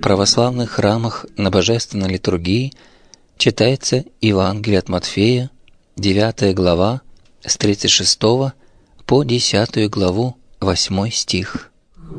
православных храмах на божественной литургии читается Евангелие от Матфея, 9 глава, с 36 по 10 главу, 8 стих.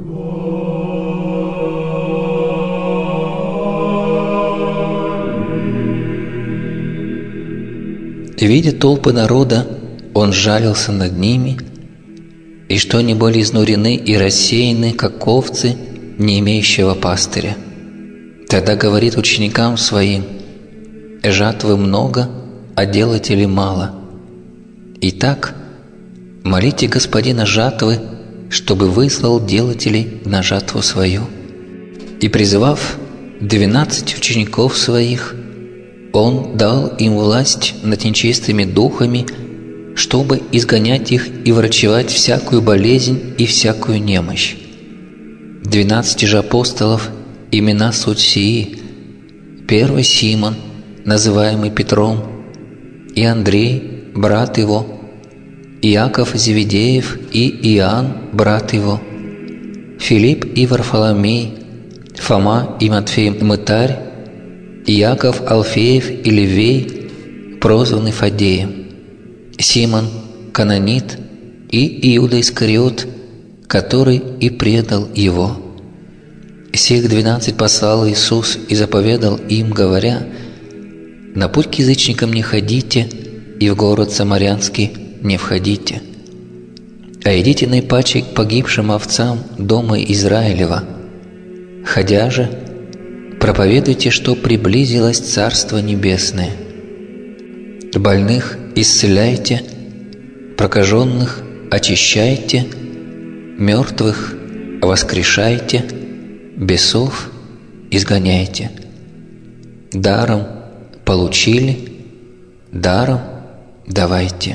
Видя толпы народа, он жалился над ними, и что они были изнурены и рассеяны, как овцы, не имеющего пастыря. Тогда говорит ученикам своим: «Жатвы много, а делателей мало. Итак, молите Господина жатвы, чтобы выслал делателей на жатву свою». И призывав 12 учеников своих, Он дал им власть над нечистыми духами, чтобы изгонять их и врачевать всякую болезнь и всякую немощь. 12 же апостолов имена суть сии: первый Симон, называемый Петром, и Андрей, брат его, Иаков Зеведеев и Иоанн, брат его, Филипп и Варфоломей, Фома и Матфей Мытарь, Иаков Алфеев и Левей, прозванный Фадеем, Симон Кананит и Иуда Искариот, который и предал его. Сих 12 послал Иисус и заповедал им, говоря: «На путь к язычникам не ходите, и в город Самарянский не входите, а идите наипаче к погибшим овцам дома Израилева. Ходя же, проповедуйте, что приблизилось Царство Небесное. Больных исцеляйте, прокаженных очищайте, мертвых воскрешайте, бесов изгоняйте. Даром получили, даром давайте».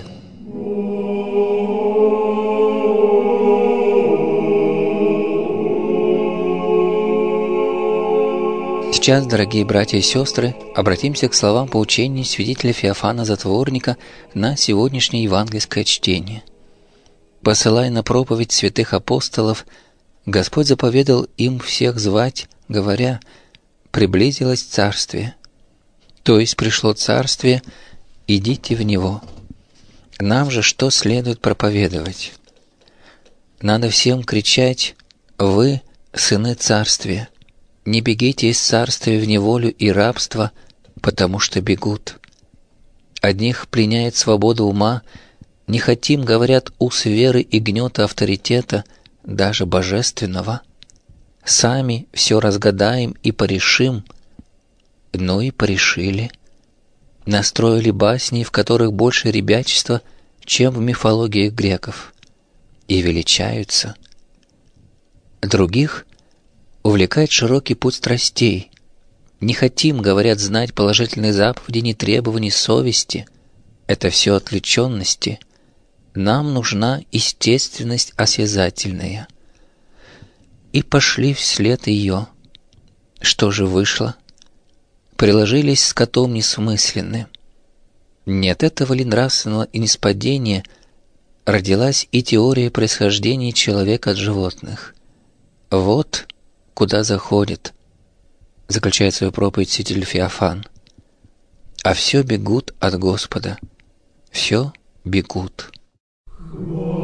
Сейчас, дорогие братья и сестры, обратимся к словам поучения святителя Феофана Затворника на сегодняшнее евангельское чтение. Посылая на проповедь святых апостолов, Господь заповедал им всех звать, говоря: «Приблизилось Царствие», то есть пришло Царствие, идите в него. Нам же что следует проповедовать? Надо всем кричать: «Вы сыны Царствия». Не бегите из царствия в неволю и рабство, потому что бегут. Одних пленяет свобода ума, не хотим, говорят, уз веры и гнета авторитета, даже божественного. Сами все разгадаем и порешим. Ну и порешили. Настроили басни, в которых больше ребячества, чем в мифологиях греков, и величаются. Других увлекает широкий путь страстей. Не хотим, говорят, знать положительные заповеди, ни требований совести. Это все отвлеченности. Нам нужна естественность осязательная. И пошли вслед ее. Что же вышло? Приложились с котом несмысленны. Не от этого ли нравственного ниспадения родилась и теория происхождения человека от животных? Вот куда заходит, заключает свою проповедь святитель Феофан. А все бегут от Господа, все бегут.